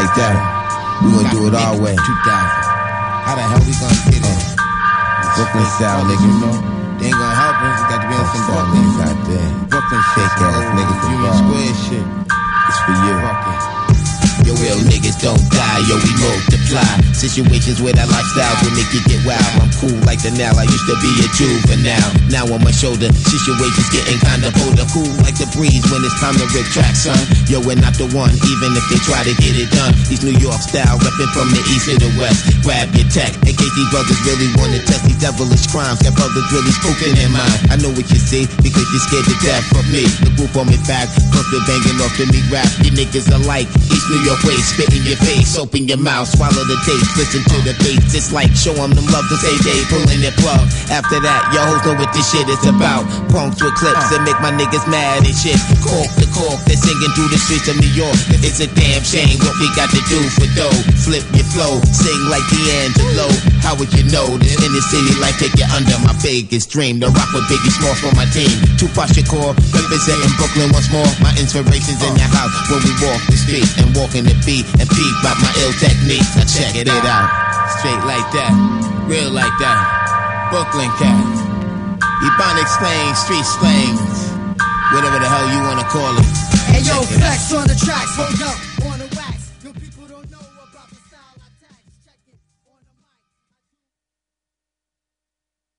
like that. We gonna do it our way. 2000. How the hell we gonna get it? Brooklyn style, nigga, you know. They ain't gonna help us. It got to be on some Style Brooklyn. niggas out there. Brooklyn shit. Fake ass niggas Union involved. Square shit. It's for you. Fuck it. Yo, real niggas don't die, yo, we multiply. Situations where that lifestyle will make you get wild. I'm cool like the Nile, I used to be a juvenile. Now on my shoulder, situations getting kinda bolder. Cool like the breeze when it's time to rip tracks, son. Yo, we're not the one, even if they try to get it done. These New York style, reppin' from the east to the west. Grab your tech, in case these brothers really wanna test these devilish crimes. That brothers really spoken in mind. I know what you see, because you're scared to death of me. The group on me back, plus they're banging off the meat rap. You niggas alike, East New York way, spit in your face, open your mouth, swallow the taste, listen to the bass. It's like show them love to say they pulling their plug. After that, your hoes know what this shit is about. Punks with clips that make my niggas mad and shit. Cork the cork, they're singing through the streets of New York. It's a damn shame what we got to do for dough. Flip your flow, sing like D'Angelo. How would you know this in the city life take you under my biggest dream? The rock with Biggie Smalls for my team. Tupac Shakur, representing Brooklyn once more. My inspirations in the house when we walk the street and walking the beat and peep about my ill techniques. Now check it out. Straight like that, real like that. Brooklyn cats, Ebonic slang, street slangs, whatever the hell you wanna call it. Hey yo, flex on the tracks, hold up.